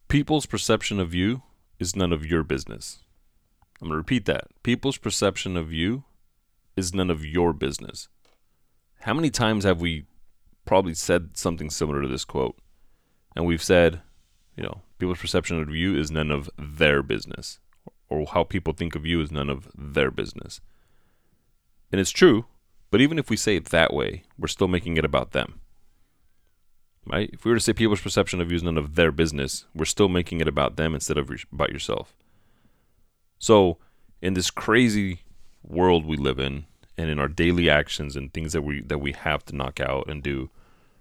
People's perception of you is none of your business. I'm going to repeat that. People's perception of you is none of your business. How many times have we probably said something similar to this quote? And we've said, people's perception of you is none of their business. Or how people think of you is none of their business. And it's true, but even if we say it that way, we're still making it about them. Right? If we were to say people's perception of you is none of their business, we're still making it about them instead of about yourself. So, in this crazy world we live in, and in our daily actions and things that we have to knock out and do,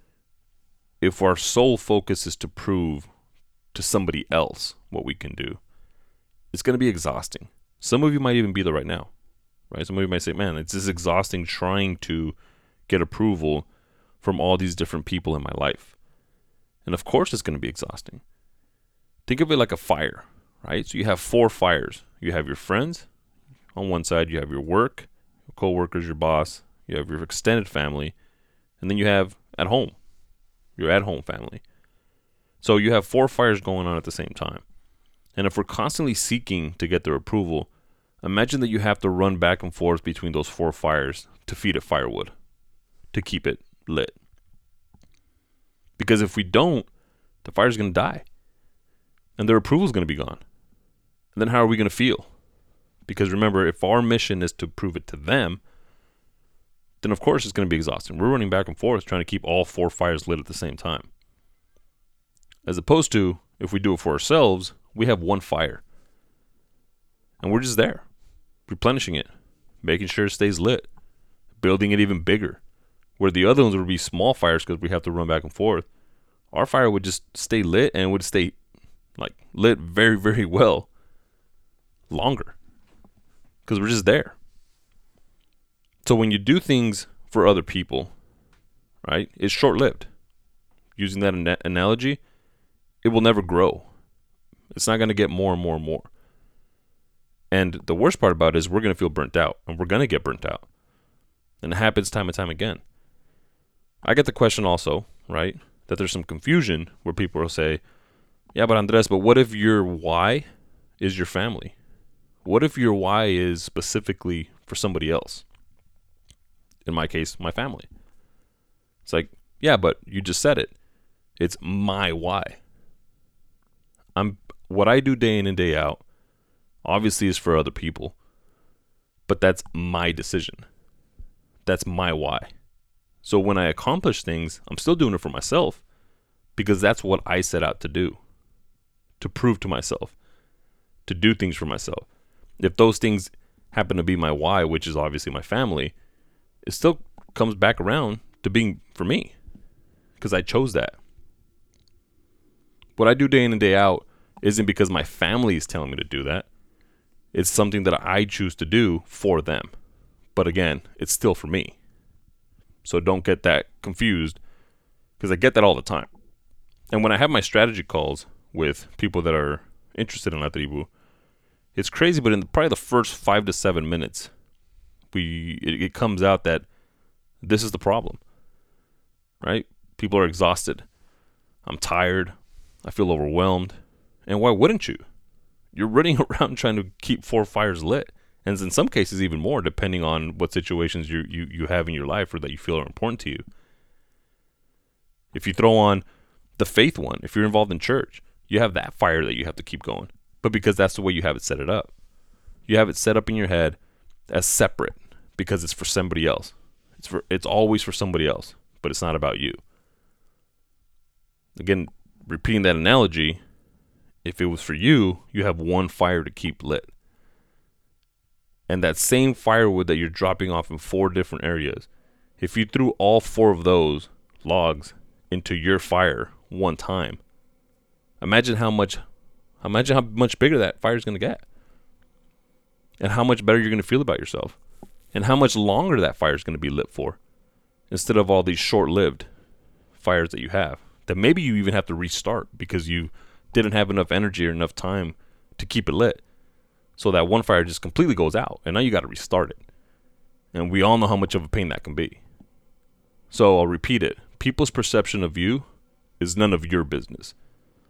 if our sole focus is to prove to somebody else what we can do, it's going to be exhausting. Some of you might even be there right now, right? Some of you might say, man, it's just exhausting trying to get approval from all these different people in my life. And of course it's going to be exhausting. Think of it like a fire, right? So you have 4 fires. You have your friends. On one side, you have your work, your co-workers, your boss. You have your extended family. And then you have at home, your at-home family. So you have 4 fires going on at the same time. And if we're constantly seeking to get their approval, imagine that you have to run back and forth between those 4 fires to feed it firewood, to keep it lit. Because if we don't, the fire's going to die. And their approval is going to be gone. And then how are we going to feel? Because remember, if our mission is to prove it to them, then of course it's going to be exhausting. We're running back and forth trying to keep all 4 fires lit at the same time. As opposed to, if we do it for ourselves, we have 1 fire. And we're just there, replenishing it, making sure it stays lit, building it even bigger. Where the other ones would be small fires because we have to run back and forth. Our fire would just stay lit, and it would stay lit very, very well longer because we're just there. So when you do things for other people, right, it's short-lived. Using that analogy, it will never grow. It's not going to get more and more and more. And the worst part about it is we're going to feel burnt out, and we're going to get burnt out. And it happens time and time again. I get the question also, right, that there's some confusion where people will say, yeah, but Andres, but what if your why is your family? What if your why is specifically for somebody else? In my case, my family. It's like, yeah, but you just said it. It's my why. What I do day in and day out obviously is for other people, but that's my decision. That's my why. So when I accomplish things, I'm still doing it for myself because that's what I set out to do, to prove to myself, to do things for myself. If those things happen to be my why, which is obviously my family, it still comes back around to being for me because I chose that. What I do day in and day out isn't because my family is telling me to do that. It's something that I choose to do for them. But again, it's still for me. So don't get that confused because I get that all the time. And when I have my strategy calls with people that are interested in La Tribu, it's crazy, but in probably the first 5 to 7 minutes, it comes out that this is the problem, right? People are exhausted. I'm tired. I feel overwhelmed. And why wouldn't you? You're running around trying to keep 4 fires lit. And in some cases, even more, depending on what situations you have in your life or that you feel are important to you. If you throw on the faith one, if you're involved in church, you have that fire that you have to keep going. But because that's the way you have it set it up. You have it set up in your head as separate because it's for somebody else. It's always for somebody else, but it's not about you. Again, repeating that analogy, if it was for you, you have 1 fire to keep lit. And that same firewood that you're dropping off in 4 different areas, if you threw all 4 of those logs into your fire one time, imagine how much bigger that fire is going to get. And how much better you're going to feel about yourself. And how much longer that fire is going to be lit for. Instead of all these short-lived fires that you have. That maybe you even have to restart because you didn't have enough energy or enough time to keep it lit. So that one fire just completely goes out. And now you got to restart it. And we all know how much of a pain that can be. So I'll repeat it. People's perception of you is none of your business.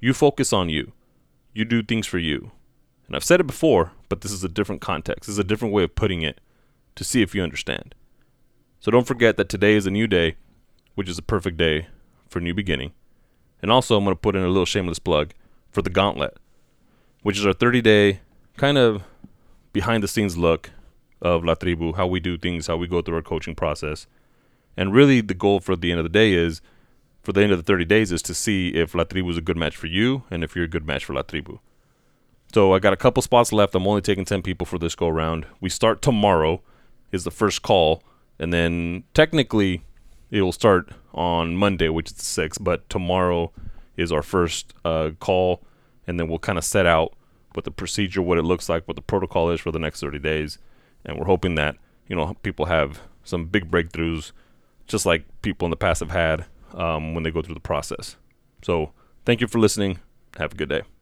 You focus on you. You do things for you. And I've said it before, but this is a different context. This is a different way of putting it to see if you understand. So don't forget that today is a new day, which is a perfect day for a new beginning. And also, I'm going to put in a little shameless plug for the Gauntlet, which is our 30-day kind of behind-the-scenes look of La Tribu, how we do things, how we go through our coaching process. And really, the goal for the end of the day is, for the end of the 30 days, is to see if La Tribu is a good match for you and if you're a good match for La Tribu. So I got a couple spots left. I'm only taking 10 people for this go-around. We start tomorrow is the first call. And then technically it will start on Monday, which is the 6th. But tomorrow is our first call. And then we'll kind of set out what the procedure, what it looks like, what the protocol is for the next 30 days. And we're hoping that, people have some big breakthroughs, just like people in the past have had when they go through the process. So thank you for listening. Have a good day.